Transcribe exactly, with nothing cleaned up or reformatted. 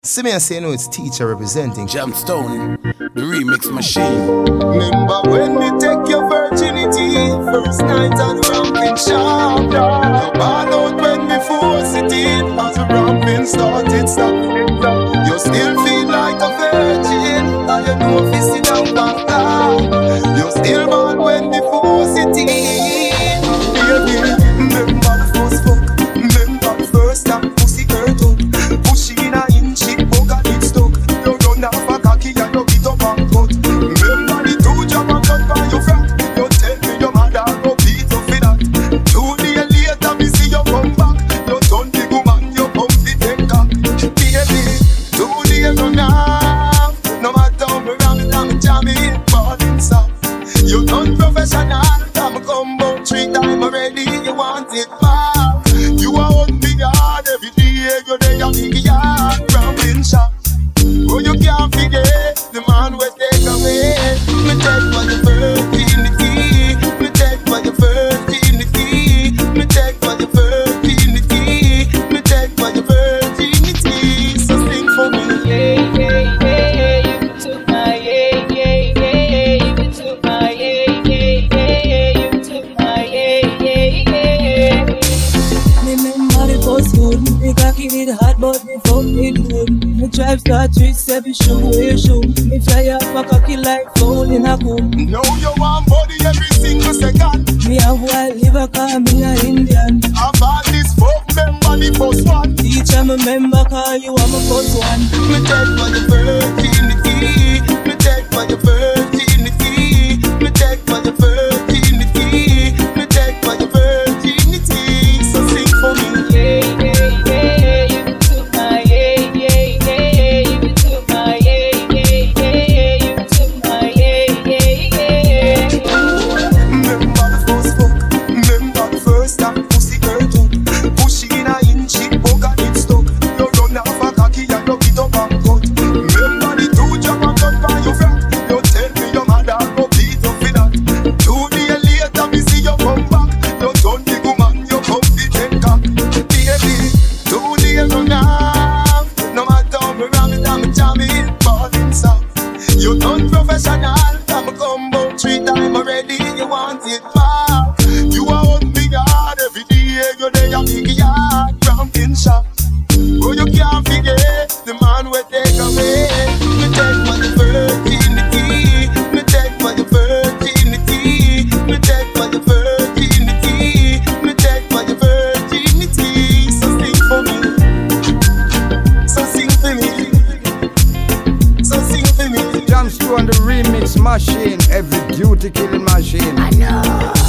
See me and say, no, it's teacher representing Jamstone, the remix machine. Remember when we take your virginity, first night at the ramping shop. You ball out when we force it in, as the ramping started stop. You still feel like a virgin, and you know if you sit down back down. You still ball when we force it in. Baby, remember the first fuck, remember the first time pussy hurt up. Push in a inch, it bug and it stuck. You run off a cocky and you get up and cut. Remember the two jam and cut by your frack. You tell me your mother go beat you for that. Two days later me see you come back. You turn the woman, you pump the ten cock. Baby, two days run off. No matter how me ram it, I'm jamming, falling soft. You done professional, I'm a combo three time already. You want it back. You are on me yard every day. You're there, a big yard, rambling shop. Oh, you can't forget the man will take away. Me take for your virginity. Me take for your virginity. Me take for your virginity. Me take for your virginity. So sing for me. Yeah, yeah, yeah. You took my yeah, yeah, yeah. You took my yeah, yeah, yeah. You took my yeah, yeah, yeah. Remember the first good. Me cocky it hot, but me fuck it good. Me drive start three seven show where you show. Me fly off a cocky like phone in a comb. Now you want body every single second. Me a wild liver, cause me a Indian. I've had this fuck, remember the first one. Teacher, me remember, cause you are my first one. Me take for your virginity. Me take for your virginity. Me take for your virginity. Me take for your virginity. So sing for me. Yeah, yeah, yeah. You took my yeah, yeah, yeah. You took my yeah, yeah, yeah. You took my yeah, yeah, yeah. Remember the first fuck. Remember the first time pussy hurt up. Push in a inch, it bug and it stuck. You run off a cocky and you get up and cut. Remember the two jam and cut by your frack. You tell me your mother go beat you for that. Two days later me see you come back. You turn the woman, you come the ten cock. Baby, two days run off. No matter how me ram it, I'm jamming, falling soft. You done professional, I'm a combo three time already. You want it back. You are on big yard every day. You're there, a big yard, ramping shop. Oh, you can't forget the man will take away. Me take for your virginity. Me take for your virginity. Me take for your virginity. Me take for your virginity. So sing for me. So sing for me. So sing for me. Jamstone, the remix machine, every beauty killing machine. I know.